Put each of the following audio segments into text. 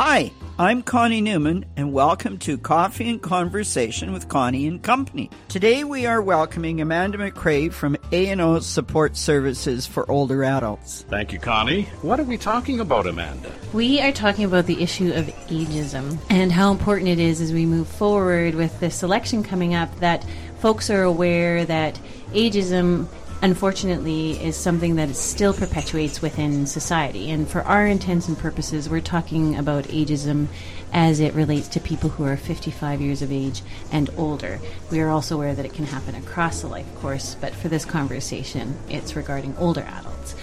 Hi, I'm Connie Newman, and welcome to Coffee and Conversation with Connie and Company. Today we are welcoming Amanda McRae from A&O Support Services for Older Adults. Thank you, Connie. What are we talking about, Amanda? We are talking about the issue of ageism and how important it is as we move forward with this election coming up that folks are aware that ageism, unfortunately, is something that still perpetuates within society. And for our intents and purposes, we're talking about ageism as it relates to people who are 55 years of age and older. We are also aware that it can happen across the life course, but for this conversation, it's regarding older adults.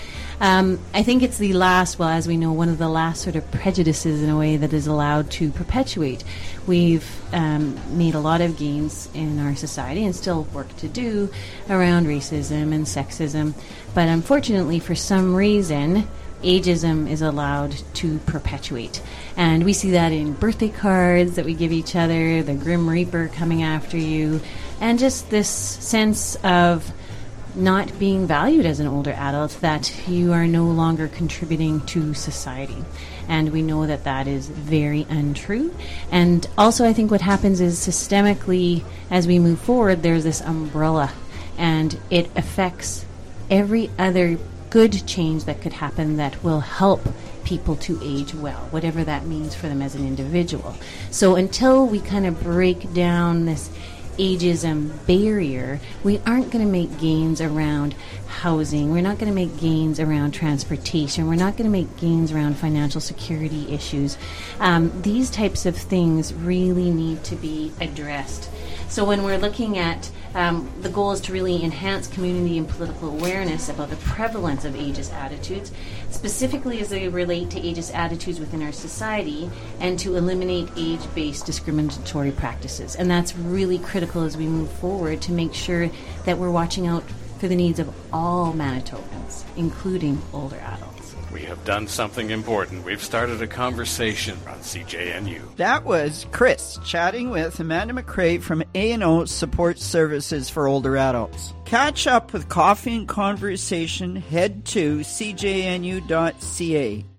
I think it's the last, well, as we know, one of the last sort of prejudices in a way that is allowed to perpetuate. We've made a lot of gains in our society and still work to do around racism and sexism. But unfortunately, for some reason, ageism is allowed to perpetuate. And we see that in birthday cards that we give each other, the Grim Reaper coming after you, and just this sense of not being valued as an older adult, that you are no longer contributing to society. And we know that that is very untrue. And also I think what happens is systemically, as we move forward, there's this umbrella, and it affects every other good change that could happen that will help people to age well, whatever that means for them as an individual. So until we kind of break down this ageism barrier, we aren't going to make gains around housing. We're not going to make gains around transportation. We're not going to make gains around financial security issues. These types of things really need to be addressed. So when we're looking at the goal is to really enhance community and political awareness about the prevalence of ageist attitudes, specifically as they relate to ageist attitudes within our society, and to eliminate age-based discriminatory practices. And that's really critical as we move forward to make sure that we're watching out for the needs of all Manitobans, including older adults. We have done something important. We've started a conversation on CJNU. That was Chris chatting with Amanda McRae from A&O Support Services for Older Adults. Catch up with Coffee and Conversation. Head to cjnu.ca.